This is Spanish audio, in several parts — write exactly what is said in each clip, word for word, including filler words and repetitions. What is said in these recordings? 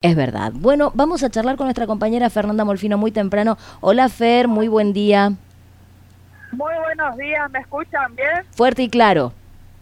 Es verdad. Bueno, vamos a charlar con nuestra compañera Fernanda Molfino muy temprano. Hola Fer, muy buen día. Muy buenos días, ¿me escuchan bien? Fuerte y claro.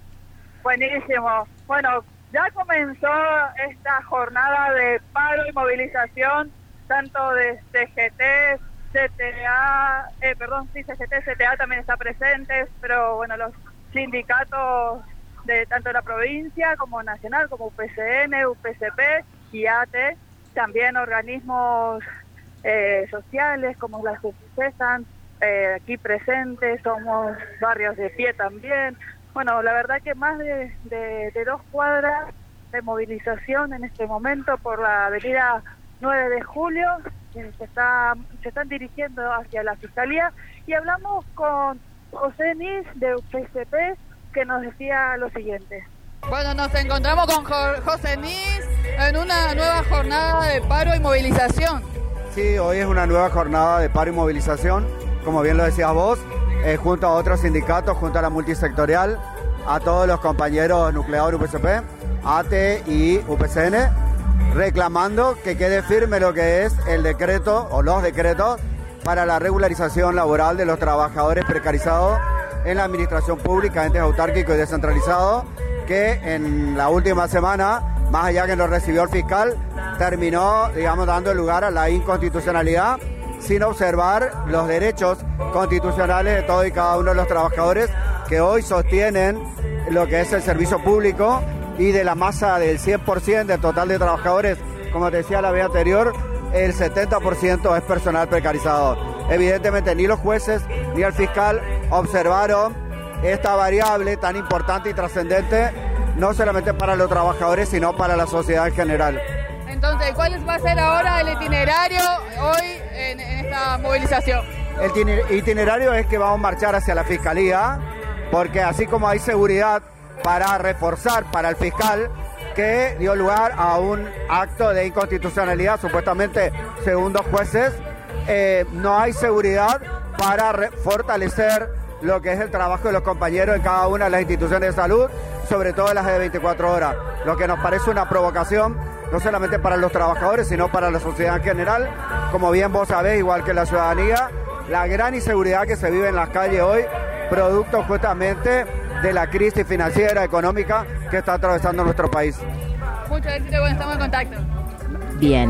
Buenísimo. Bueno, ya comenzó esta jornada de paro y movilización, tanto de C G T, C T A, eh, perdón, sí, C G T, C T A también está presentes, pero bueno, los sindicatos de tanto la provincia como nacional, como U P C N, U P C P y A T E, también organismos eh, sociales como las que están eh, aquí presentes, somos barrios de pie también. Bueno, la verdad que más de, de, de dos cuadras de movilización en este momento por la avenida nueve de julio, eh, se, está, se están dirigiendo hacia la Fiscalía, y hablamos con José Nis de U P C P, que nos decía lo siguiente. Bueno, nos encontramos con Jo- José Nis en una nueva jornada de paro y movilización. Sí, hoy es una nueva jornada de paro y movilización, como bien lo decías vos, eh, junto a otros sindicatos, junto a la multisectorial, a todos los compañeros nucleadores U P C P, A T E y U P C N, reclamando que quede firme lo que es el decreto o los decretos para la regularización laboral de los trabajadores precarizados en la administración pública, entes autárquicos y descentralizados, que en la última semana, más allá que lo recibió el fiscal, terminó, digamos, dando lugar a la inconstitucionalidad, sin observar los derechos constitucionales de todos y cada uno de los trabajadores que hoy sostienen lo que es el servicio público, y de la masa del cien por ciento del total de trabajadores, como te decía la vez anterior, el setenta por ciento es personal precarizado. Evidentemente ni los jueces ni el fiscal observaron esta variable tan importante y trascendente, no solamente para los trabajadores, sino para la sociedad en general. Entonces, ¿cuál va a ser ahora el itinerario hoy en, en esta movilización? El itinerario es que vamos a marchar hacia la Fiscalía, porque así como hay seguridad para reforzar para el fiscal, que dio lugar a un acto de inconstitucionalidad, supuestamente según dos jueces, eh, no hay seguridad para re- fortalecer lo que es el trabajo de los compañeros en cada una de las instituciones de salud, sobre todo las de veinticuatro horas, lo que nos parece una provocación, no solamente para los trabajadores, sino para la sociedad en general. Como bien vos sabés, igual que la ciudadanía, la gran inseguridad que se vive en las calles hoy, producto justamente de la crisis financiera, económica que está atravesando nuestro país. Mucho éxito, bueno, estamos en contacto. Bien.